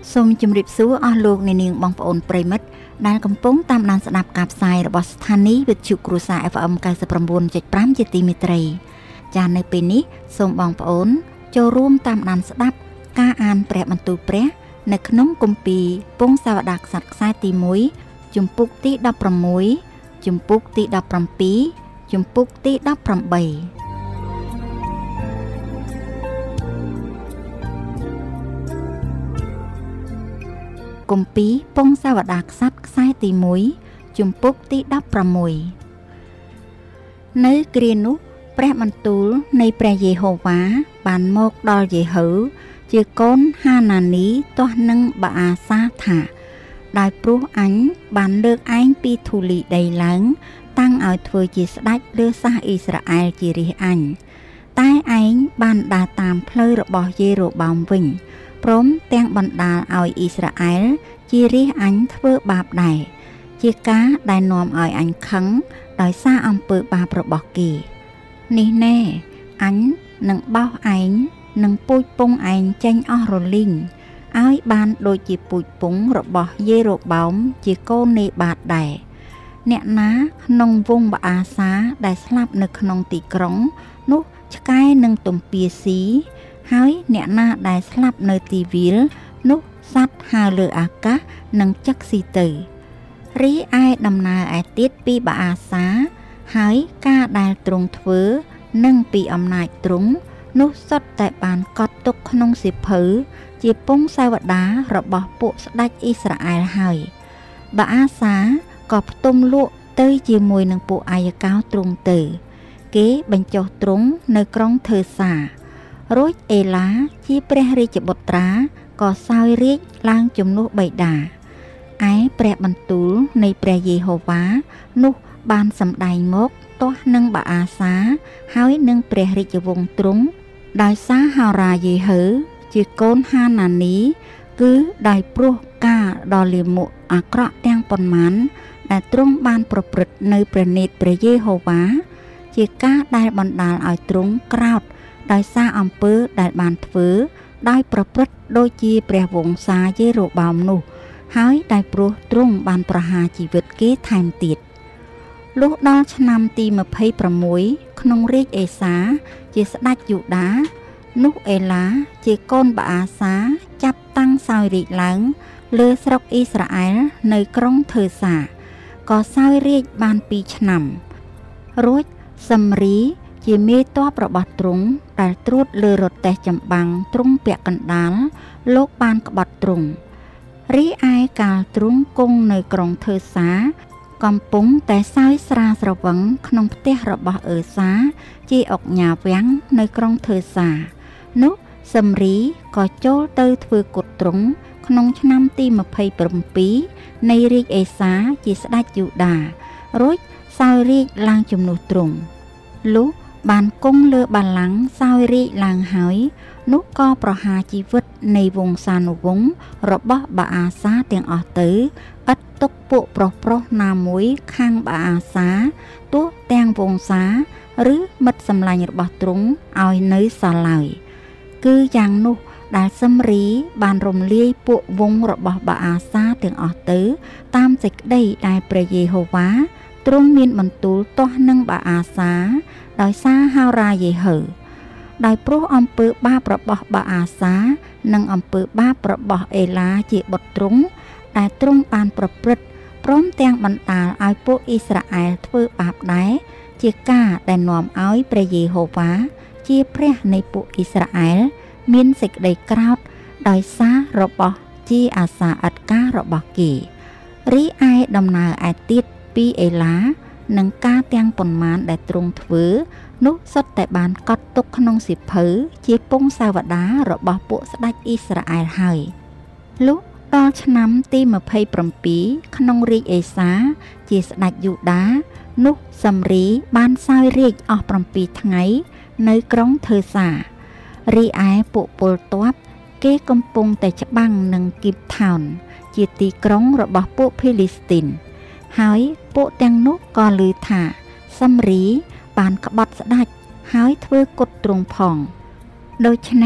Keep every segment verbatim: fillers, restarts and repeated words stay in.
សូមជម្រាបសួរអស់លោកអ្នកនាងបងប្អូនប្រិមិត្តដែលកំពុងតាមដានស្ដាប់ការផ្សាយរបស់ស្ថានីយ៍វិទ្យុគ្រួសារ អេហ្វ អេម ninety nine point five ជាទីមេត្រីចា៎នៅពេលនេះសូមបងប្អូនចូលរួមតាមដានស្ដាប់ការអានព្រះបន្ទូលព្រះនៅក្នុងគម្ពីរពងសាវតារក្សត្រខ្សែទីoneជំពូកទីsixteenជំពូកទីseventeenជំពូកទីeighteenគម្ពីរពងសាវតារក្សត្រខ្សែទីoneជំពូកទីsixteenនៅគ្រានោះព្រះបន្ទូលនៃព្រះយេហូវ៉ាបានមកដល់យេហូជាកូនហានានីទាស់នឹងបាអាសាថាដោយព្រោះអញបានលើកឯងពីធូលីដីឡើងតាំងឲ្យធ្វើជាស្ដេចលើសាសអ៊ីស្រាអែលជារាជអញតែឯងបានដើរតាមផ្លូវរបស់យេរ៉ូបោមវិញព្រមទាំងបណ្ដាលឲ្យអ៊ីស្រាអែលជារាជអញធ្វើបាបដែរជាការដែលនាំឲ្យអញខឹងដោយសារអំពើបាបរបស់គេនេះណែអញនឹងបោសឯងនឹងពូជពងឯងចេញអស់រលីងឲ្យបានដូចជាពូជពងរបស់យេរ៉ូបោមជាកូននេបាតដែរអ្នកណាក្នុងវងបាអាសាដែលស្លាប់នៅក្នុងទីក្រុងនោះឆ្កែនឹងទំពាស៊ីហើយអ្នកណាដែលស្លាប់នៅទីវាលនោះសត្វហើរលើអាកាសនឹងចឹកស៊ីទៅរីឯដំណើរឯទៀតពីបាអាសាហើយការដែលទ្រង់ធ្វើនិងពីអំណាចទ្រង់នោះសុទ្ធតែបានកត់ទុកក្នុងសៀវភៅជាពងសាវតាររបស់ពួកស្ដេចអ៊ីស្រាអែលហើយបាអាសាក៏ផ្ទុំលក់ទៅជាមួយនឹងពួកអាយកោទ្រង់ទៅគេបញ្ចុះទ្រង់នៅក្រុងធើសារួចអេឡាជាព្រះរាជបុត្រាក៏សោយរាជ្យឡើងជំនួសបិតាឯព្រះបន្ទូលនៃព្រះយេហូវ៉ានោះបានសម្ដែងមកទាស់នឹងបាអាសាហើយនឹងព្រះរាជវង្សទ្រង់ដោយសារហោរាយេហូជាកូនហានានីគឺដោយព្រោះការដ៏លាមកអាក្រក់ទាំងប៉ុន្មានដែលទ្រង់បានប្រព្រឹត្តនៅព្រះនេត្រព្រះយេហូវ៉ាជាការដែលបណ្ដាលឲ្យទ្រង់ក្រោធដោយសារអំពើដែលបានធ្វើដោយប្រព្រឹត្តដូចជាព្រះវង្សាយេរ៉ូបោមនោះហើយដោយព្រោះទ្រង់បានប្រហារជីវិតគេថែមទៀតលុះដល់ឆ្នាំទីtwenty-sixក្នុងរាជអេសាជាស្ដេចយូដានោះអេឡាជាកូនបាអាសាចាប់តាំងសោយរាជ្យឡើងលើស្រុកអ៊ីស្រាអែលនៅក្រុងធើសាក៏សោយរាជ្យបានtwoឆ្នាំរួចសំរីជាមេទ័ពរបស់ទ្រង់ដែលត្រួតលើរទេះចម្បាំងទ្រង់ពាក់កណ្ដាលលោកបានក្បត់ទ្រង់រីឯកាលទ្រង់គង់នៅក្រុងធើសាកំពុងតែសើយស្រាស្រវឹងក្នុងផ្ទះរបស់អឺសាជាអុកញ៉ាវាំងនៅក្រុងធើសានោះសំរីក៏ចូលទៅធ្វើគុតទ្រង់ក្នុងឆ្នាំទីtwenty-sevenនៃរាជអេសាជាស្ដេចយូដារួចសោយរាជ្យឡើងជំនួសទ្រង់លុះបានគង់លើបល្ល័ង្កសោយរាជ្យឡើងហើយនោះក៏ប្រហារជីវិតនៃវង្សានុវង្សរបស់បាអាសាទាំងអស់ទៅឥតទុកពួកប្រុសប្រុសណាមួយខាងបាអាសាទោះទាំងវង្សាឬមិត្តសម្លាញ់របស់ទ្រង់ឲ្យនៅសល់ឡើយគឺយ៉ាងនោះដែលសំរីបានរំលាយពួកវង្សរបស់បាអាសាទាំងអស់ទៅតាមសេចក្តីដែលព្រះយេហូវ៉ាទ្រង់មានបន្ទូលទាស់នឹងបាអាសាដោយសារហោរាយេហូដោយព្រោះអំពើបាបរបស់បាអាសានិងអំពើបាបរបស់អេឡាជាបុត្រទ្រង់ដែលទ្រង់បានប្រព្រឹត្តព្រមទាំងបណ្ដាលឲ្យពួកអ៊ីស្រាអែលធ្វើបាបដែរជាការដែលនាំឲ្យព្រះយេហូវ៉ាជាព្រះនៃពួកអ៊ីស្រាអែលមានសេចក្តីក្រោធដោយសាររបស់ជាអាសាឥតការរបស់គេរីឯដំណើរឯទៀតពីអេឡានិងការទាំងប៉ុន្មានដែលទ្រង់ធ្វើនោះសុទ្ធតែបានកត់ទុកក្នុងសៀវភៅជាពងសាវតាររបស់ពួកស្ដេចអ៊ីស្រាអែលហើយលុះដល់ឆ្នាំទីtwenty-sevenក្នុងរាជអេសាជាស្ដេចយូដានោះសំរីបានសោយរាជ្យអស់sevenថ្ងៃនៅក្រុងធើសារីឯពួកពលទ័ពគេកំពុងតែច្បាំងនឹងគីបថោនជាទីក្រុងរបស់ពួកភីលីស្ទីនហើយពួកទាំងនោះក៏ឮថាសំរីបានក្បត់ស្ដេចហើយធ្វើគុតទ្រង់ផងដូច្នេះ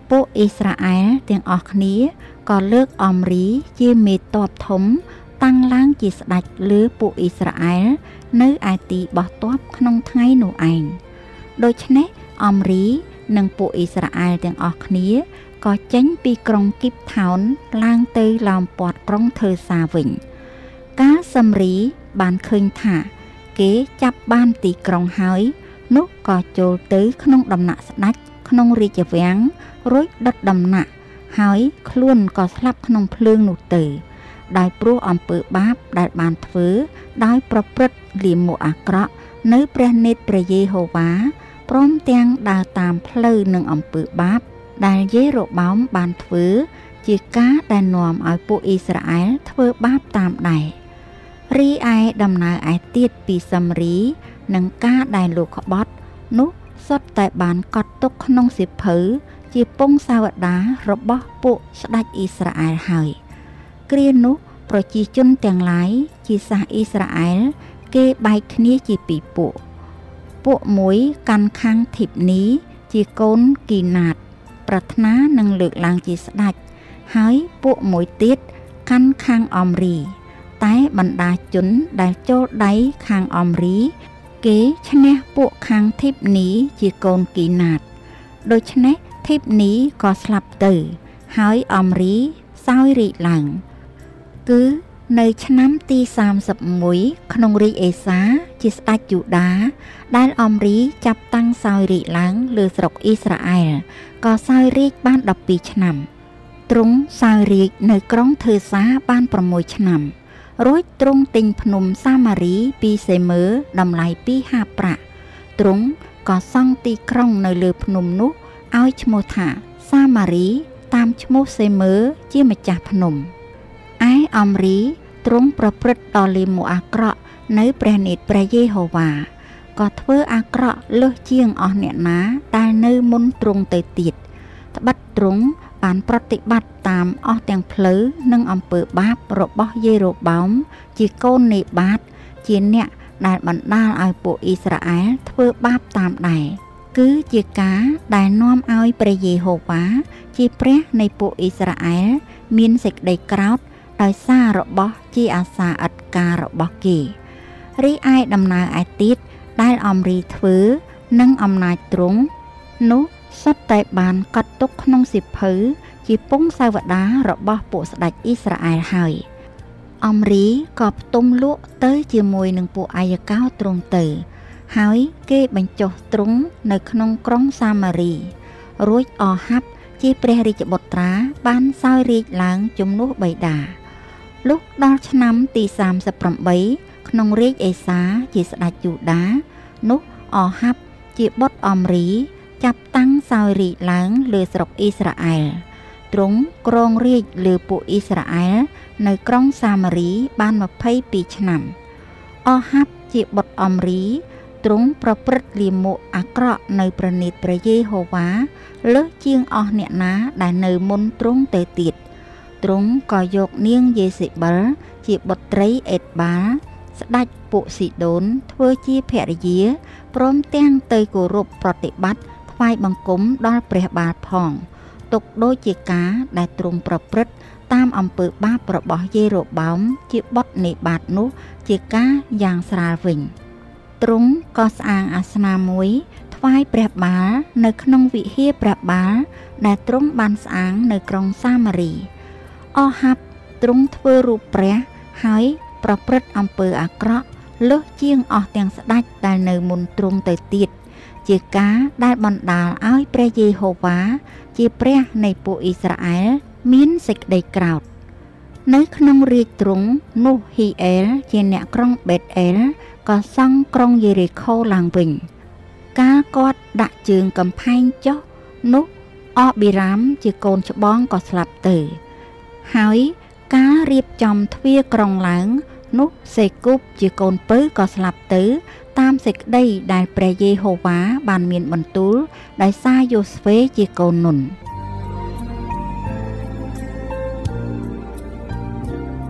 ពួកអ៊ីស្រាអែលទាំងអស់គ្នាក៏លើកអមរីជាមេទ័ពធំតាំងឡើងជាស្ដេចលើពួកអ៊ីស្រាអែលនៅឯទីបោះទ័ពក្នុងថ្ងៃនោះឯងដូច្នេះអមរីនិងពួកអ៊ីស្រាអែលទាំងអស់គ្នាក៏ចេញពីក្រុងគីបថោនឡើងទៅឡោមព័ទ្ធក្រុងធើសាវិញកាលសំរីបានឃើញថាគេចាប់បានទីក្រុងហើយនោះក៏ចូលទៅក្នុងដំណាក់ស្ដេចក្នុងរាជវាំងរួចដុតដំណាក់ហើយខ្លួនក៏ស្លាប់ក្នុងភ្លើងនោះទៅដោយព្រោះអំពើបាបដែលបានធ្វើដោយប្រព្រឹត្តលាមកអាក្រក់នៅព្រះនេត្រព្រះយេហូវ៉ាព្រមទាំងដើរតាមផ្លូវនឹងអំពើបាបដែលយេរ៉ូបោមបានធ្វើជាការដែលនាំឲ្យពួកអ៊ីស្រាអែលធ្វើបាបតាមដែររីឯដំណើរឯទៀតពីសំរីនិងការដែលលោកក្បត់នោះសុទ្ធតែបានកត់ទុកក្នុងសៀវភៅជាពងសាវតារបស់ពួកស្ដេចអ៊ីស្រាអែលហើយគ្រានោះប្រជាជនទាំងឡាយជាសាសអ៊ីស្រាអែលគេបែកគ្នាជាពីរពួកពួកមួយកាន់ខាងធីបនីជាកូនគីណាតប្រាថ្នានឹងលើកឡើងជាស្ដេចហើយពួកមួយទៀតកាន់ខាងអមរីតែបណ្ដាជនដែលចូលដៃខាងអមរីគេឈ្នះពួកខាងធីបនីជាកូនគីណាតដូច្នេះធីបនីក៏ស្លាប់ទៅហើយអមរីសោយរាជ្យឡើងគឺនៅឆ្នាំទីសាមសិបមួយក្នុងរាជអេសាជាស្ដេចយូដាដែលអមរីចាប់តាំងសោយរាជ្យឡើងលើស្រុកអ៊ីស្រាអែលក៏សោយរាជ្យបានដប់ពីរឆ្នាំទ្រង់សោយរាជ្យនៅក្រុងធើសាបានប្រាំមួយឆ្នាំរួចទ្រង់ទិញភ្នំសាម៉ារីពីសេមើតម្លៃពីរហាប្រាក់ទ្រង់ក៏សង់ទីក្រុងនៅលើភ្នំនោះឲ្យឈ្មោះថាសាម៉ារីតាមឈ្មោះសេមើជាម្ចាស់ភ្នំឯអមរីទ្រង់ប្រព្រឹត្តដល់លាមកអាក្រក់នៅព្រះនេត្រព្រះយេហូវ៉ាក៏ធ្វើអាក្រក់លើសជាងអស់អ្នកណាដែលនៅមុនទ្រង់ទៅទៀតត្បិតទ្រង់បានប្រតិបត្តិតាមអស់ទាំងផ្លូវនិងអំពើបាបរបស់យេរ៉ូបោមជាកូននេបាតជាអ្នកដែលបណ្ដាលឲ្យពួកអ៊ីស្រាអែលធ្វើបាបតាមដែរគឺជាការដែលនាំឲ្យព្រះយេហូវ៉ាជាព្រះនៃពួកអ៊ីស្រាអែលមានសេចក្តីក្រោធដោយសាររបស់ជាអាសាឥតការរបស់គេរីឯដំណើរឯទៀតដែលអមរីធ្វើនិងអំណាចទ្រង់នោះសុទ្ធតែបានកត់ទុកក្នុងសៀវភៅជាពងសាវតារបស់ពួកស្ដេចអ៊ីស្រាអែលហើយអមរីក៏ផ្ទុំលក់ទៅជាមួយនឹងពួកអាយកោទ្រង់ទៅហើយគេបញ្ចុះទ្រង់នៅក្នុងក្រុងសាម៉ារីរួចអហាប់ជាព្រះរាជបុត្រាបានសោយរាជ្យឡើងជំនួសបិតាលុះដល់ឆ្នាំទីសាមសិបប្រាំបីក្នុងរាជអេសាជាស្ដេចយូដានោះអហាប់ជាបុត្រអមរីចាប់តាំងសោយរាជ្យឡើងលើស្រុកអ៊ីស្រាអែលទ្រង់គ្រងរាជ្យលើពួកអ៊ីស្រាអែលនៅក្រុងសាម៉ារីបានម្ភៃពីរឆ្នាំអហាប់ជាបុត្រអមរីទ្រង់ប្រព្រឹត្តលាមកអាក្រក់នៅព្រះនេត្រព្រះយេហូវ៉ាលើសជាងអស់អ្នកណាដែលនៅមុនទ្រង់ទៅទៀតទ្រង់ក៏យកនាងយេសេបិលជាបុត្រីអេតបាល់ស្ដេចពួកស៊ីដូនធ្វើជាភរិយាព្រមទាំងទៅគោរពប្រតិបត្តិថ្វាយបង្គំដល់ព្រះបាលផងទុកដូចជាការដែលទ្រង់ប្រព្រឹត្តតាមអំពើបាបរបស់យេរ៉ូបោមជាបុត្រនេបាតនោះជាការយ៉ាងស្រាលវិញទ្រង់ក៏ស្អាងអាសនៈមួយថ្វាយព្រះបាលនៅក្នុងវិហារព្រះបាលដែលទ្រង់បានស្អាងនៅក្រុងសាម៉ារីអហាប់ទ្រង់ធ្វើរូបព្រះហើយប្រព្រឹត្តអំពើអាក្រក់លើសជាងអស់ទាំងស្ដេចដែលនៅមុនទ្រង់ទៅទៀតជាការដែលបណ្ដាលឲ្យព្រះយេហូវ៉ាជាព្រះនៃពួកអ៊ីស្រាអែលមានសេចក្តីក្រោធនៅក្នុងរាជទ្រង់នោះហ៊ីអែលជាអ្នកក្រុងបេតអែលក៏សង់ក្រុងយេរីខូឡើងវិញកាលគាត់ដាក់ជើងកំផែងចុះនោះអប៊ីរ៉ាមជាកូនច្បងក៏ស្លាប់ទៅហើយការរៀបចំទ្វារក្រុងឡើងនោះសេគូបជាកូនពៅក៏ស្លាប់ទៅតាមសេចក្តីដែលព្រះយេហូវ៉ាបានមានបន្ទូលដោយសារយូស្វេជាកូននុន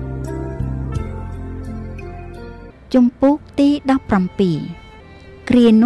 ជំពូកទីដប់ប្រាំពីរគ្រានោះ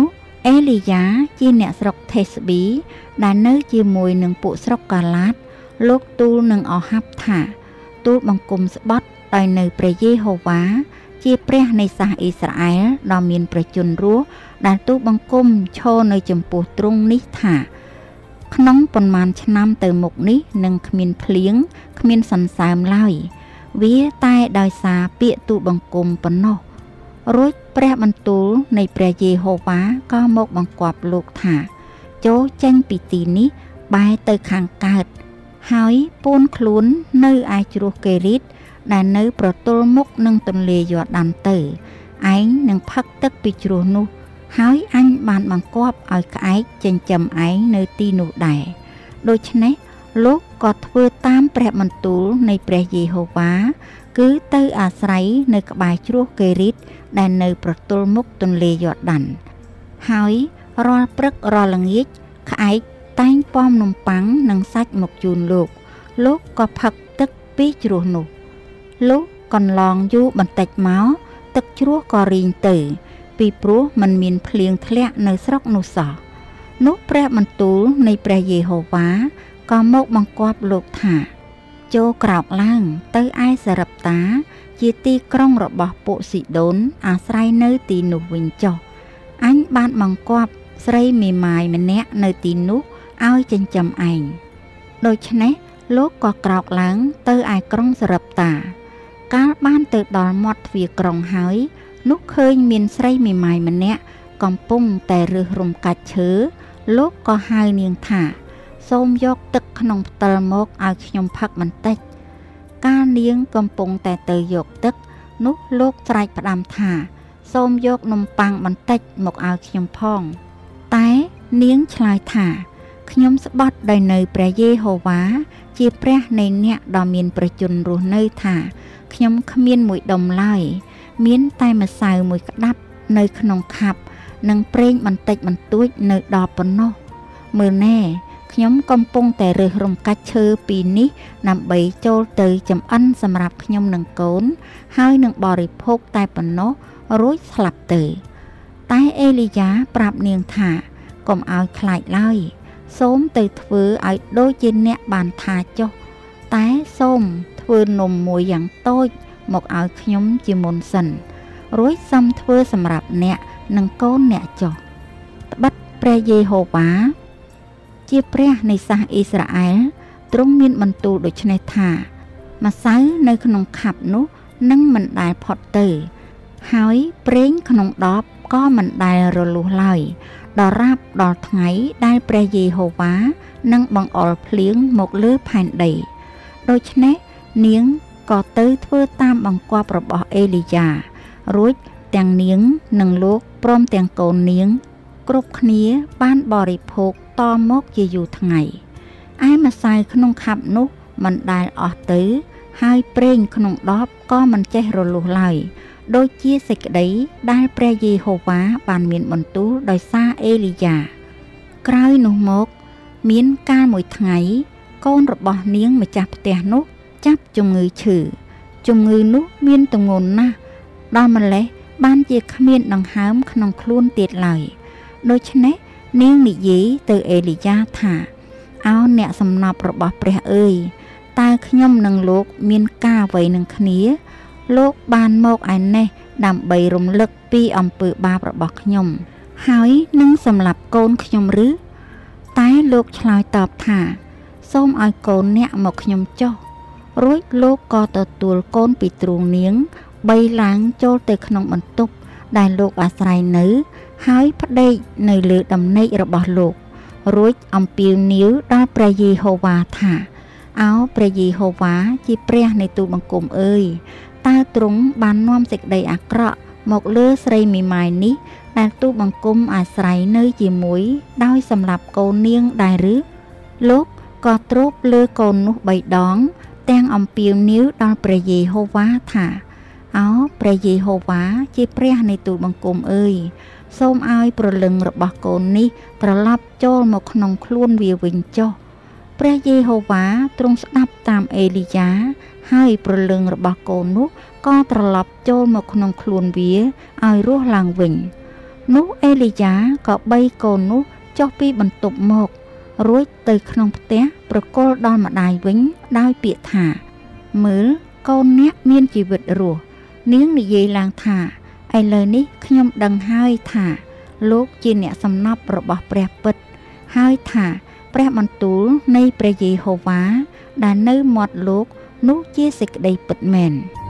អេលីយ៉ាជាអ្នកស្រុកថេស្ប៊ីដែលនៅជាមួយនឹងពួកស្រុកកាឡាតលោកទូលនឹងអហាប់ថាទូលបង្គំស្បត់ដោយនៅព្រះយេហូវ៉ាជាព្រះនៃសាសអ៊ីស្រាអែលដ៏មានប្រជញ្ញរស់ដែលទូលបង្គំឈរនៅចំពោះទ្រង់នេះថាក្នុងប៉ុន្មានឆ្នាំទៅមុខនេះនឹងគ្មានភ្លៀងគ្មានសន្សើមឡើយវាតែដោយសារពាក្យទូលបង្គំប៉ុណ្ណោះរួចព្រះបន្ទូលនៃព្រះយេហូវ៉ាក៏មកបង្គាប់លោកថាចូលចេញពីទីនេះបែរទៅខាងកើតហើយពួនខ្លួននៅឯជ្រោះកេរីតដែលនៅប្រទល់មុខនឹងទន្លេយ៉រដានទៅឯងនឹងផឹកទឹកពីជ្រោះនោះហើយអញបានបង្គាប់ឲ្យក្អែកចិញ្ចឹមឯងនៅទីនោះដែរដូច្នេះលោកក៏ធ្វើតាមព្រះបន្ទូលនៃព្រះយេហូវ៉ាគឺទៅអាស្រ័យនៅក្បែរជ្រោះកេរីតដែលនៅប្រទល់មុខទន្លេយ៉រដានហើយរាល់ព្រឹករាល់ល្ងាចក្អែកតែងប៉មនំប៉័ងនិងសាច់មកជូនលោកលោកក៏ផឹកទឹកពីជ្រោះនោះលោកកន្លងយូរបន្តិចមកទឹកជ្រោះក៏រីងទៅពីព្រោះมันមានភ្លៀងធ្លាក់នៅស្រុកនោះសោះនោះព្រះបន្ទូលនៃព្រះយេហូវ៉ាក៏មកបង្គាប់លោកថាចូលក្រោកឡើងទៅឯសារឹបតាជាទីក្រុងរបស់ពួកស៊ីដូនអាស្រ័យនៅទីនោះវិញចុះអញបានបង្គាប់ស្រីមេម៉ាយម្នាក់នៅទីនោះឲ្យចិញ្ចឹមឯងដូច្នេះលោកក៏ក្រោកឡើងទៅឯក្រុងសារឹបតាកាលបានទៅដល់មាត់ទ្វារក្រុងហើយនោះឃើញមានស្រីមេម៉ាយម្នាក់កំពុងតែរើសរំកាច់ឈើលោកក៏ហៅនាងថាសូមយកទឹកក្នុងផ្តិលមកឲ្យខ្ញុំផឹកបន្តិចកាលនាងកំពុងតែទៅយកទឹកនោះលោកស្រែកផ្ដាំថាសូមយកនំប៉័ងបន្តិចមកឲ្យខ្ញុំផងតែនាងឆ្លើយថាខ្ញុំស្បត់ដោយនៅព្រះយេហូវ៉ាជាព្រះនៃអ្នកដ៏មានប្រជញ្ញរស់នៅថាខ្ញុំគ្មានមួយដុំឡើយមានតែម្សៅមួយក្តាប់នៅក្នុងខាប់និងប្រេងបន្តិចបន្តួចនៅដល់ប៉ុណ្ណោះមើលណែខ្ញុំកំពុងតែរើសរំកាច់ឈើពីនេះដើម្បីចូលទៅចំអិនសម្រាប់ខ្ញុំនិងកូនហើយនឹងបរិភោគតែប៉ុណ្ណោះរួចស្លាប់ទៅតែអេលីយ៉ាប្រាប់នាងថាកុំឲ្យខ្លាចឡើយសូមទៅធ្វើឲ្យដូចជាអ្នកបានថាចុះតែសូមធ្វើនំមួយយ៉ាងតូចមកឲ្យខ្ញុំជាមុនសិនរួចសុំធ្វើសម្រាប់អ្នកនិងកូនអ្នកចុះត្បិតព្រះយេហូវ៉ាជាព្រះនៃសាសអ៊ីស្រាអែលទ្រង់មានបន្ទូលដូច្នេះថាម្សៅនៅក្នុងខាប់នោះនឹងមិនដែលផុតទៅហើយប្រេងក្នុងដបក៏មិនដែលរលួសឡើយដល់រាបដល់ថ្ងៃដែលព្រះយេហូវ៉ានឹងបង្អុរភ្លៀងមកលើផែនដីដូច្នេះនាងក៏ទៅធ្វើតាមបង្គាប់របស់អេលីយ៉ារួចទាំងនាងនិងលោកព្រមទាំងកូននាងគ្រប់គ្នាបានបរិភោគតមកជាយូរថ្ងៃឯម្សៅក្នុងខាប់នោះមិនដែលអស់ទៅហើយប្រេងក្នុងដបក៏មិនចេះរលួសឡើយដូចជាសេចក្តីដែលព្រះយេហូវ៉ាបានមានបន្ទូលដោយសារអេលីយ៉ាក្រោយនោះមកមានកាលមួយថ្ងៃកូនរបស់នាងម្ចាស់ផ្ទះនោះចាប់ជំងឺឈឺជំងឺនោះមានទម្ងន់ណាស់ដល់ម្លេះបានជាគ្មានដង្ហើមក្នុងខ្លួនទៀតឡើយដូច្នេះនាងនិយាយទៅអេលីយ៉ាថាអោអ្នកសំណប់របស់ព្រះអើយតើខ្ញុំនិងលោកមានការអ្វីនឹងគ្នាលោកបានមកឯនេះដើម្បីរំលឹកពីអំពើបាបរបស់ខ្ញុំហើយនឹងសម្លាប់កូនខ្ញុំឬតែលោកឆ្លើយតបថាសូមឲ្យកូនអ្នកមកខ្ញុំចុះរួចលោកក៏ទទួលកូនពីទ្រូងនាងបីឡើងចូលទៅក្នុងបន្ទប់ដែលលោកអាស្រ័យនៅហើយផ្ដេកនៅលើដំណេករបស់លោករួចអំពាវនាវដល់ព្រះយេហូវ៉ាថាអោព្រះយេហូវ៉ាជាព្រះនៃទូលបង្គំអើយតើទ្រង់បាននាំសេចក្តីអាក្រក់មកលើស្រីមេម៉ាយនេះដែលទូលបង្គំអាស្រ័យនៅជាមួយដោយសម្លាប់កូននាងដែរឬលោកក៏ទ្រពលើកូននោះបីដងទាំងអំពាវនាវដល់ព្រះយេហូវ៉ាថាអោព្រះយេហូវ៉ាជាព្រះនៃទូលបង្គំអើយសូមឲ្យព្រលឹងរបស់កូននេះត្រឡប់ចូលមកក្នុងខ្លួនវាវិញចុះព្រះយេហូវ៉ាទ្រង់ស្ដាប់តាមអេលីយ៉ាហើយព្រលឹងរបស់កូននោះក៏ត្រឡប់ចូលមកក្នុងខ្លួនវាឲ្យរស់ឡើងវិញនោះអេលីយ៉ាក៏បីកូននោះចុះពីបន្ទប់មករួចទៅក្នុងផ្ទះប្រគល់ដល់ម្ដាយវិញដោយពាក្យថាមើលកូនអ្នកមានជីវិតរស់នាងនិយាយឡើងថាឥឡូវនេះខ្ញុំដឹងហើយថាលោកជាអ្នកសំណប់របស់ព្រះពិតហើយថាព្រះបន្ទូលនៃព្រះយេហូវ៉ាដែលនៅមាត់លោកនោះជាសេចក្តីពិតមែន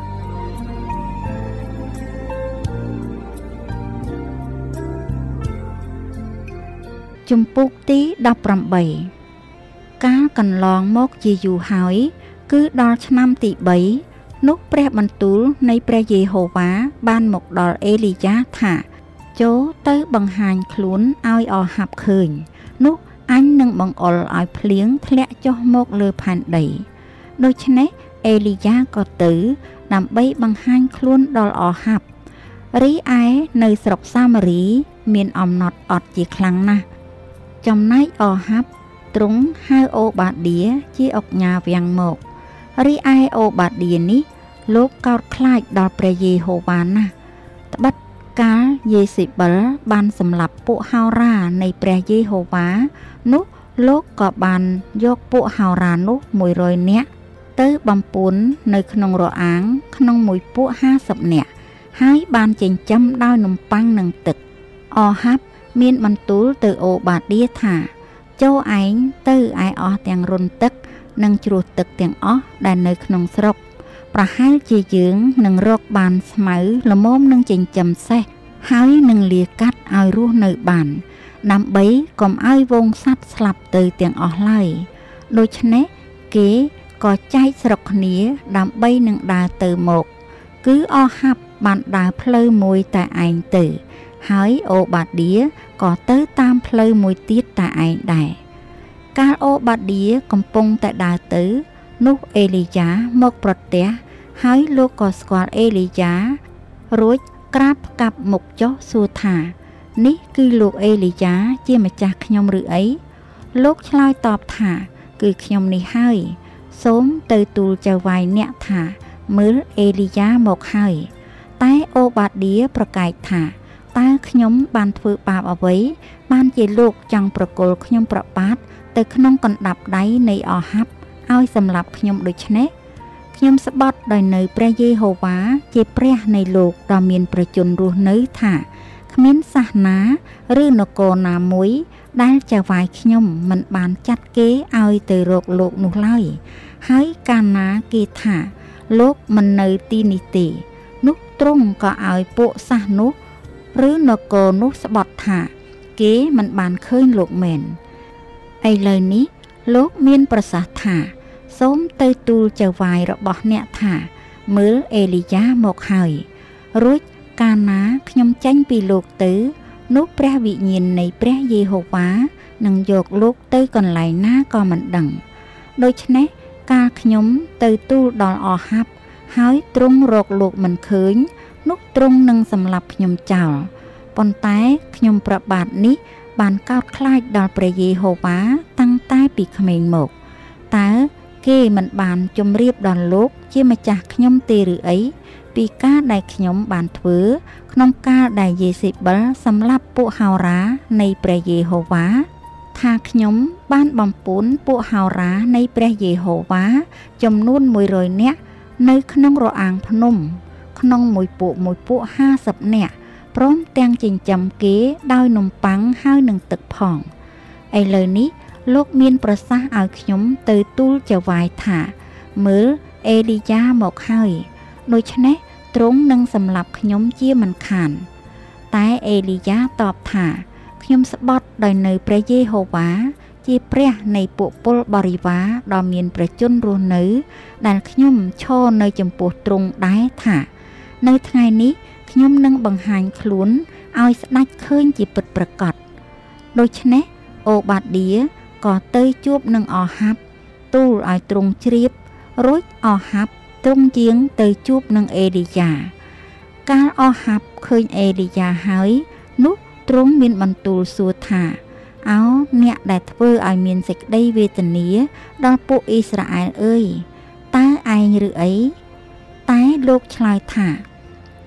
ជំពូកទីដប់ប្រាំបីកាលកន្លងមកជាយូរហើយគឺដល់ឆ្នាំទីបីនោះព្រះបន្ទូលនៃព្រះយេហូវ៉ាបានមកដល់អេលីយ៉ាថាចូលទៅបង្ហាញខ្លួនឲ្យអហាប់ឃើញនោះអញនឹងបង្អុរឲ្យភ្លៀងធ្លាក់ចុះមកលើផែនដីដូច្នេះអេលីយ៉ាក៏ទៅដើម្បីបង្ហាញខ្លួនដល់អហាប់រីឯនៅស្រុកសាមារីមានអំណត់អត់ជាខ្លាំងណាស់ចំណែកអហាប់ទ្រង់ហៅអូបាឌៀជាឧកញ៉ាវាំងមករីឯអូបាឌៀនេះលោកកោតខ្លាចដល់ព្រះយេហូវ៉ាណាស់ត្បិតកាលយេស៊ីបិលបានសម្លាប់ពួកហោរានៃព្រះយេហូវ៉ានោះលោកក៏បានយកពួកហោរានោះមួយរយនាក់ទៅបំពួននៅក្នុងរអាងក្នុងមួយពួកហាសិបនាក់ហើយបានចិញ្ចឹមដោយនំប៉័ងនិងទឹកអហាប់មានបន្ទូលទៅអូបាឌៀថាចូលឯងទៅឯអស់ទាំងរុនទឹកនិងជ្រោះទឹកទាំងអស់ដែលនៅក្នុងស្រុកប្រហែលជាយើងនឹងរកបានស្មៅល្មមនឹងចិញ្ចឹមសេះហើយនឹងលាកាត់ឲ្យរស់នៅបានដើម្បីកុំឲ្យវងសត្វស្លាប់ទៅទាំងអស់ឡើយដូច្នេះគេក៏ចែកស្រុកគ្នាដើម្បីនឹងដើរទៅមកគឺអហាប់បានដើរផ្លូវមួយតែឯងទៅហើយអូបាឌៀក៏ទៅតាមផ្លូវមួយទៀតតែឯងដែរកាលអូបាឌៀកំពុងតែដើរទៅនោះអេលីយ៉ាមកប្រទះហើយលោកក៏ស្គាល់អេលីយ៉ារួចក្រាបផ្កាប់មុខចុះសួរថានេះគឺលោកអេលីយ៉ាជាម្ចាស់ខ្ញុំឬអីលោកឆ្លើយតបថាគឺខ្ញុំនេះហើយសូមទៅទូលចៅវាយអ្នកថាមើលអេលីយ៉ាមកហើយតែអូបាឌៀប្រកែកថាតើខ្ញុំបានធ្វើបាបអ្វីបានជាលោកចង់ប្រគល់ខ្ញុំប្របាទទៅក្នុងកណ្ដាប់ដៃនៃអហាប់ឲ្យសម្លាប់ខ្ញុំដូច្នេះខ្ញុំស្បត់ដោយនៅព្រះយេហូវ៉ាជាព្រះនៃលោកដ៏មានប្រជញ្ញរស់នៅថាគ្មានសាសនាឬនគរណាមួយដែលចៅវាយខ្ញុំមិនបានចាត់គេឲ្យទៅរកលោកនោះឡើយហើយកាលណាគេថាលោកមិននៅទីនេះទេនោះទ្រង់ក៏ឲ្យពួកសាសនោះឬនគរនោះស្បត់ថាគេមិនបានឃើញលោកមែនឥឡូវនេះលោកមានប្រសាសន៍ថាសូមទៅទូលចៅវាយរបស់អ្នកថាមើលអេលីយ៉ាមកហើយរួចកាលណាខ្ញុំចេញពីលោកទៅនោះព្រះវិញ្ញាណនៃព្រះយេហូវ៉ានឹងយកលោកទៅកន្លែងណាក៏មិនដឹងដូច្នេះកាលខ្ញុំទៅទូលដល់អហាប់ហើយទ្រង់រកលោកមិនឃើញនោះទ្រង់នឹងសម្លាប់ខ្ញុំចោលប៉ុន្តែខ្ញុំប្របាទនេះបានកោតខ្លាចដល់ព្រះយេហូវ៉ាតាំងតែពីក្មេងមកតើគេមិនបានជម្រាបដល់លោកជាម្ចាស់ខ្ញុំទេឬអីពីការដែលខ្ញុំបានធ្វើក្នុងកាលដែលយេស៊ីបិលសម្លាប់ពួកហោរានៃព្រះយេហូវ៉ាថាខ្ញុំបានបំពួនពួកហោរានៃព្រះយេហូវ៉ាចំនួនមួយរយនាក់នៅក្នុងរអាងភ្នំក្នុងមួយពួកមួយពួកហាសិបនាក់ព្រមទាំងចិញ្ចឹមគេដោយនំប៉័ងហើយនឹងទឹកផងឥឡូវនេះលោកមានប្រសាសន៍ឲ្យខ្ញុំទៅទូលចៅវាយថាមើលអេលីយ៉ាមកហើយដូច្នេះទ្រង់នឹងសម្លាប់ខ្ញុំជាមិនខានតែអេលីយ៉ាតបថាខ្ញុំស្បត់ដោយនៅព្រះយេហូវ៉ាជាព្រះនៃពួកពលបរិវារដ៏មានប្រជញ្ញរស់នៅដែលខ្ញុំឈរនៅចំពោះទ្រង់ដែរថានៅថ្ងៃនេះខ្ញុំនឹងបង្ហាញខ្លួនឲ្យស្ដេចឃើញជាពិតប្រាកដដូច្នេះអូបាឌៀក៏ទៅជួបនឹងអហាប់ទូលឲ្យទ្រង់ជ្រាបរួចអហាប់ទ្រង់យាងទៅជួបនឹងអេលីយ៉ាកាលអហាប់ឃើញអេលីយ៉ាហើយនោះទ្រង់មានបន្ទូលសួរថាអោអ្នកដែលធ្វើឲ្យមានសេចក្តីវេទនាដល់ពួកអ៊ីស្រាអែលអើយតើឯងឬអីតែលោកឆ្លើយថាទ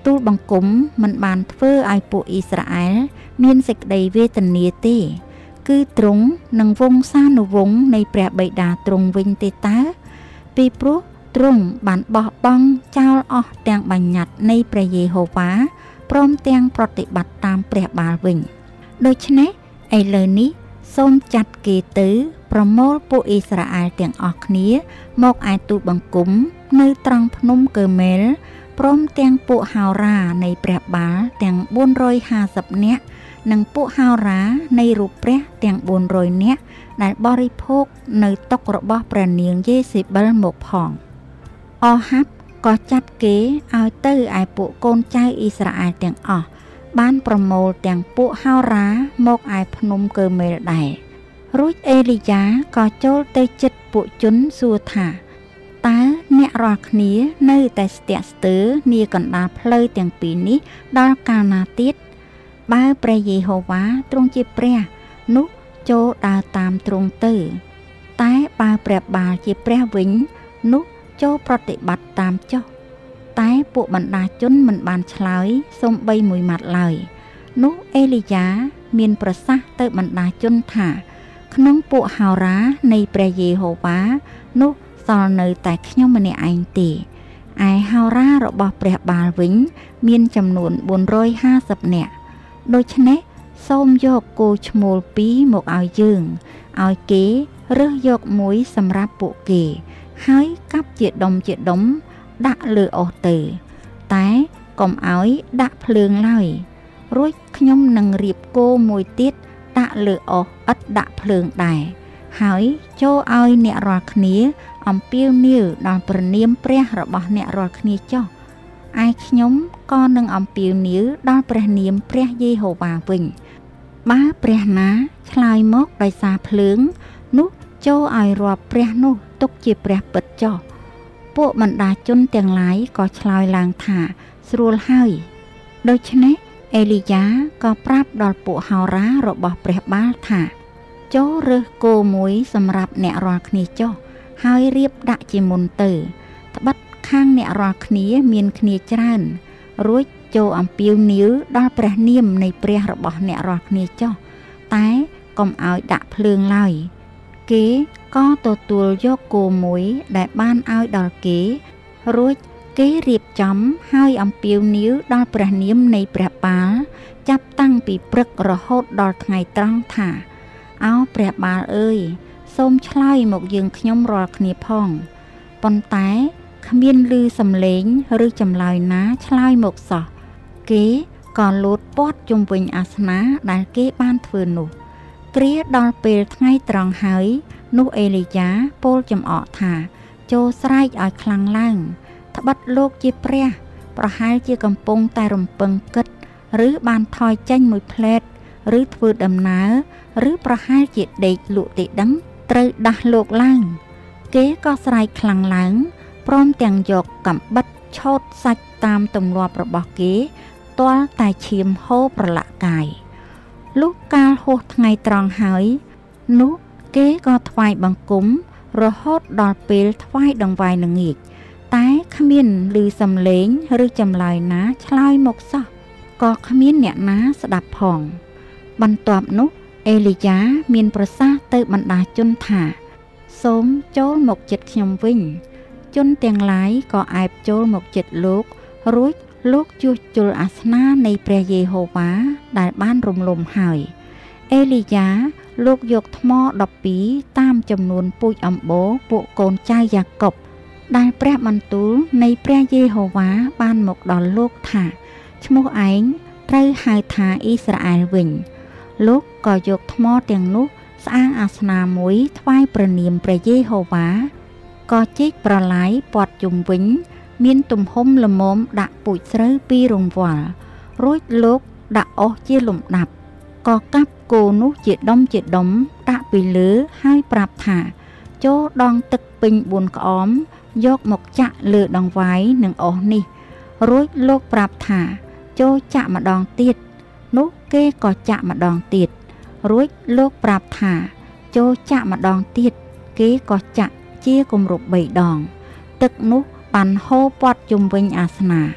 ទូលបង្គំមិនបានធ្វើឲ្យពួកអ៊ីស្រាអែលមានសេចក្តីវេទនាទេគឺទ្រង់នឹងវង្សានុវង្សនៃព្រះបិតាទ្រង់វិញទេតើពីព្រោះទ្រង់បានបោះបង់ចោលអស់ទាំងបញ្ញត្តិនៃព្រះយេហូវ៉ាព្រមទាំងប្រតិបត្តិតាមព្រះបាលវិញដូច្នេះឥឡូវនេះសូមចាត់គេទៅប្រមូលពួកអ៊ីស្រាអែលទាំងអស់គ្នាមកឯទូលបង្គំនៅត្រង់ភ្នំកើមែលព្រមទាំងពួកហោរានៃព្រះបាលទាំងបួនរយហាសិបនាក់និងពួកហោរានៃរូបព្រះទាំងបួនរយនាក់ដែលបរិភោគនៅតុរបស់ព្រះនាងយេសេបិលមកផងអហាប់ក៏ចាត់គេឲ្យទៅឯពួកកូនចៅអ៊ីស្រាអែលទាំងអស់បានប្រមូលទាំងពួកហោរាមកឯភ្នំកើមែលដែររួចអេលីយ៉ាក៏ចូលទៅជិតពួកជនសួរថាតើអ្នករាល់គ្នានៅតែស្ទាក់ស្ទើរនាកណ្ដាលផ្លូវទាំងពីរនេះដល់កាលណាទៀតបើព្រះយេហូវ៉ាទ្រង់ជាព្រះនោះចូលដើរតាមទ្រង់ទៅតែបើព្រះបាលជាព្រះវិញនោះចូលប្រតិបត្តិតាមចុះតែពួកបណ្ដាជនមិនបានឆ្លើយសូម្បីមួយម៉ាត់ឡើយនោះអេលីយ៉ាមានប្រសាសន៍ទៅបណ្ដាជនថាក្នុងពួកហោរានៃព្រះយេហូវ៉ានោះសល់នៅតែខ្ញុំម្នាក់ឯងទេឯហោរារបស់ព្រះបាលវិញមានចំនួនបួនរយហាសិបនាក់ដូច្នេះសូមយកគោឈ្មោលពីរមកឲ្យយើងឲ្យគេរើសយកមួយសម្រាប់ពួកគេហើយកាប់ជាដុំជាដុំដាក់លើអុសទៅតែកុំឲ្យដាក់ភ្លើងឡើយរួចខ្ញុំនឹងរៀបគោមួយទៀតដាក់លើអុសឥតដាក់ភ្លើងដែរហើយចូលឲ្យអ្នករាល់គ្នាអំពាវនាវដល់ព្រះនាមព្រះរបស់អ្នករាល់គ្នាចុះឯខ្ញុំក៏នឹងអំពាវនាវដល់ព្រះនាមព្រះយេហូវ៉ាវិញបើព្រះណាឆ្លើយមកដោយសារភ្លើងនោះចូលឲ្យរាប់ព្រះនោះទុកជាព្រះពិតចុះពួកបណ្ដាជនទាំងឡាយក៏ឆ្លើយឡើងថាស្រួលហើយដូច្នេះអេលីយ៉ាក៏ប្រាប់ដល់ពួកហោរារបស់ព្រះបាលថាចូលរើសគោមួយសម្រាប់អ្នករាល់គ្នាចុះហើយរៀបដាក់ជាមុនទៅត្បិតខាងអ្នករាល់គ្នាមានគ្នាច្រើនរួចចូលអំពាវនាវដល់ព្រះនាមនៃព្រះរបស់អ្នករាល់គ្នាចុះតែកុំឲ្យដាក់ភ្លើងឡើយគេក៏ទទួលយកគោមួយដែលបានឲ្យដល់គេរួចគេរៀបចំហើយអំពាវនាវដល់ព្រះនាមនៃព្រះបាលចាប់តាំងពីព្រឹករហូតដល់ថ្ងៃត្រង់ថាអោព្រះបាលអើយសូមឆ្លើយមកយើងខ្ញុំរាល់គ្នាផងប៉ុន្តែគ្មានឮសំឡេងឬចម្លើយណាឆ្លើយមកសោះគេក៏លោតព័ទ្ធជុំវិញអាសនៈដែលគេបានធ្វើនោះគ្រាដល់ពេលថ្ងៃត្រង់ហើយនោះអេលីយ៉ាពោលចំអកថាចូលស្រែកឲ្យខ្លាំងឡើងត្បិតលោកជាព្រះប្រហែលជាកំពុងតែរំពឹងគិតឬបានថយចេញមួយផ្លែតឬធ្វើដំណើរឬប្រហែលជាដេកលក់ទេដឹងត្រូវដាស់លោកឡើងគេក៏ស្រែកខ្លាំងឡើងព្រមទាំងយកកាំបិតឆោតសាច់តាមទម្លាប់របស់គេទាល់តែឈាមហូរប្រឡាក់កាយលុះកាលហួសថ្ងៃត្រង់ហើយនោះគេក៏ថ្វាយបង្គំរហូតដល់ពេលថ្វាយដង្វាយល្ងាចតែគ្មានឮសំឡេងឬចម្លើយណាឆ្លើយមកសោះក៏គ្មានអ្នកណាស្ដាប់ផងបន្ទាប់នោះអេលីយ៉ាមានប្រសាសន៍ទៅបណ្ដាជនថាសូមចូលមកជិតខ្ញុំវិញជនទាំងឡាយក៏អែបចូលមកជិតលោករួចលោកជួសជុលអាសនៈនៃព្រះយេហូវ៉ាដែលបានរំលំហើយអេលីយ៉ាលោកយកថ្មដប់ពីរតាមចំនួនពូជអម្បូរពួកកូនចៅយ៉ាកុបដែលព្រះបន្ទូលនៃព្រះយេហូវ៉ាបានមកដល់លោកថាឈ្មោះឯងត្រូវហៅថាអ៊ីស្រាអែលវិញលោកក៏យកថ្មទាំងនោះស្អាងអាសនៈមួយថ្វាយព្រះនាមព្រះយេហូវ៉ាក៏ជីកប្រឡាយព័ទ្ធជុំវិញមានទំហំល្មមដាក់ពូជស្រូវពីររង្វាល់រួចលោកដាក់អុសជាលំដាប់ក៏កាប់គោនោះជាដុំជាដុំដាក់ពីលើហើយប្រាប់ថាចូលដងទឹកពេញបួនក្អមយកមកចាក់លើដង្វាយនឹងអុសនេះរួចលោកប្រាប់ថាចូលចាក់ម្ដងទៀតនោះគេក៏ចាក់ម្ដងទៀតរួចលោកប្រាប់ថាចូលចាក់ម្ដងទៀតគេក៏ចាក់ជាគម្រប់បីដងទឹកនោះបានហូរព័ទ្ធជុំវិញអាសនៈ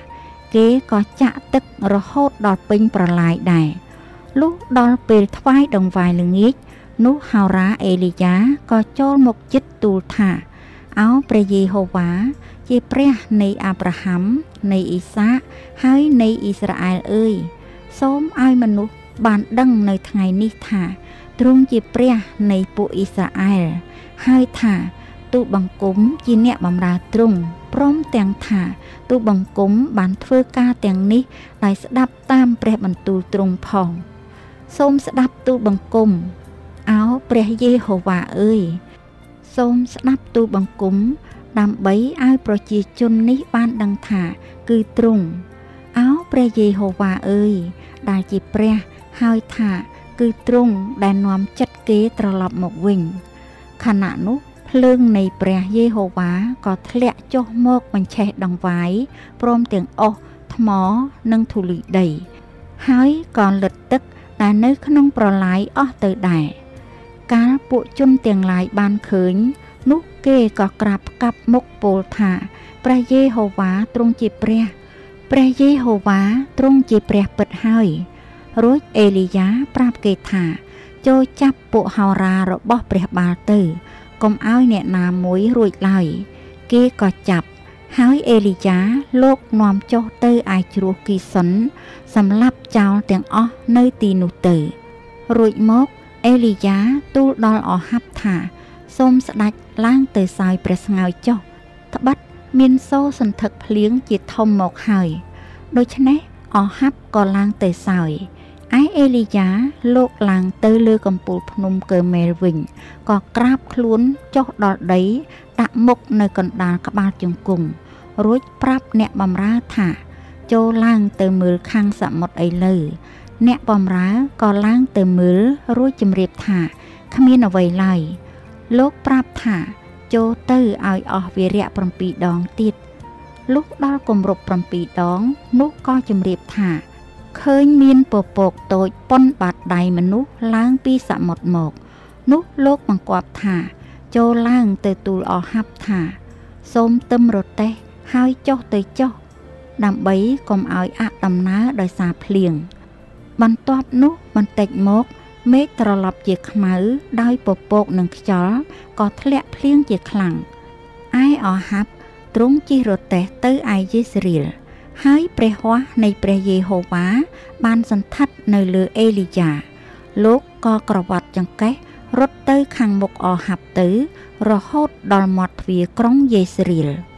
គេក៏ចាក់ទឹករហូតដល់ពេញប្រឡាយដែរលុះដល់ពេលថ្វាយដង្វាយល្ងាចនោះហោរាអេលីយ៉ាក៏ចូលមកជិតទូលថាអោព្រះយេហូវ៉ាជាព្រះនៃអាប់រ៉ាហាំនៃអ៊ីសាកហើយនៃអ៊ីស្រាអែលអើយសូមឲ្យមនុស្សបានដឹងនៅថ្ងៃនេះថាទ្រង់ជាព្រះនៃពួកអ៊ីស្រាអែលហើយថាទូលបង្គំជាអ្នកបម្រើទ្រង់ព្រមទាំងថាទូលបង្គំបានធ្វើការទាំងនេះដោយស្ដាប់តាមព្រះបន្ទូលទ្រង់ផងសូមស្ដាប់ទូលបង្គំអោព្រះយេហូវ៉ាអើយសូមស្ដាប់ទូលបង្គំដើម្បីឲ្យប្រជាជននេះបានដឹងថាគឺទ្រង់អោព្រះយេហូវ៉ាអើយដែលជាព្រះហើយថាគឺទ្រង់ដែលនាំចិត្តគេត្រឡប់មកវិញខណៈនោះភ្លើងនៃព្រះយេហូវ៉ាក៏ធ្លាក់ចុះមកបញ្ឆេះដង្វាយព្រមទាំងអុសថ្មនិងធូលីដីហើយក៏លិតទឹកដែលនៅក្នុងប្រឡាយអស់ទៅដែរកាលពួកជនទាំងឡាយបានឃើញនោះគេក៏ក្រាបផ្កាប់មុខពោលថាព្រះយេហូវ៉ាទ្រង់ជាព្រះព្រះយេហូវ៉ាទ្រង់ជាព្រះពិតហើយរួចអេលីយ៉ាប្រាប់គេថាចូលចាប់ពួកហោរារបស់ព្រះបាលទៅកុំឲ្យអ្នកណាមួយរួចឡើយគេក៏ចាប់ហើយអេលីយ៉ាលោកនាំចុះទៅឯជ្រោះគីសុនសម្លាប់ចោលទាំងអស់នៅទីនោះទៅរួចមកអេលីយ៉ាទូលដល់អហាប់ថាសូមស្ដេចឡើងទៅសោយព្រះស្ងើចុះត្បិតមានសូរសន្ធឹកភ្លៀងជាធំមកហើយដូច្នេះអហាប់ក៏ឡើងទៅសោយឯអេលីយ៉ាលោកឡើងទៅលើកំពូលភ្នំកើមែលវិញក៏ក្រាបខ្លួនចុះដល់ដីដាក់មុខនៅកណ្ដាលក្បាលជង្គង់រួចប្រាប់អ្នកបម្រើថាចូលឡើងទៅមើលខាងសមុទ្រឥឡូវអ្នកបម្រើក៏ឡើងទៅមើលរួចជម្រាបថាគ្មានអ្វីឡើយលោកប្រាប់ថាចូលទៅឲ្យអស់វីរៈប្រាំពីរដងទៀតលុះដល់គម្រប់ប្រាំពីរដងនោះក៏ជម្រាបថាឃើញមានពពកតូចប៉ុនបាតដៃមនុស្សឡើងពីសមុទ្រមកនោះលោកបង្គាប់ថាចូលឡើងទៅទូលអហាប់ថាសូមទឹមរទេះហើយចុះទៅចុះដើម្បីកុំឲ្យអដំណើរដោយសារភ្លៀងបន្ទាប់នោះបន្តិចមកមេឃត្រឡប់ជាខ្មៅដោយពពកនិងខ្យល់ក៏ធ្លាក់ភ្លៀងជាខ្លាំងឯអហាប់ទ្រង់ជិះរទេះទៅឯយេស្រៀលហើយព្រះហស្ថនៃព្រះយេហូវ៉ាបានសន្ធិដ្ឋនៅលើអេលីយ៉ាលោកក៏ក្រវាត់ចង្កេះរត់ទៅខាងមុខអហាប់ទៅរហូតដល់មាត់ទ្វារក្រុងយេស្រៀល